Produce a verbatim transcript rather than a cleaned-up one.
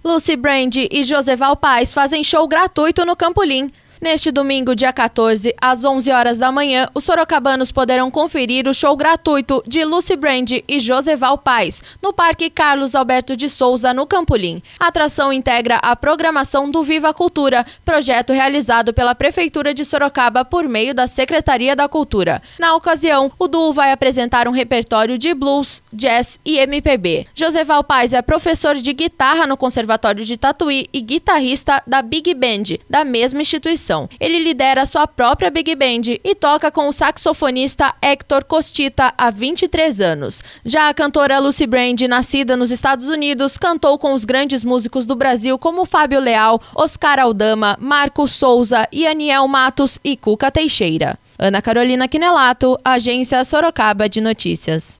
Lucy Brand e Joseval Paz fazem show gratuito no Campolim. Neste domingo, dia quatorze, às onze horas da manhã, os sorocabanos poderão conferir o show gratuito de Lucy Brand e Joseval Paz, no Parque Carlos Alberto de Souza, no Campolim. A atração integra a programação do Viva Cultura, projeto realizado pela Prefeitura de Sorocaba por meio da Secretaria da Cultura. Na ocasião, o duo vai apresentar um repertório de blues, jazz e M P B. Joseval Paz é professor de guitarra no Conservatório de Tatuí e guitarrista da Big Band, da mesma instituição. Ele lidera sua própria Big Band e toca com o saxofonista Héctor Costita há vinte e três anos. Já a cantora Lucy Brand, nascida nos Estados Unidos, cantou com os grandes músicos do Brasil como Fábio Leal, Oscar Aldama, Marco Souza, Yaniel Matos e Cuca Teixeira. Ana Carolina Quinelato, Agência Sorocaba de Notícias.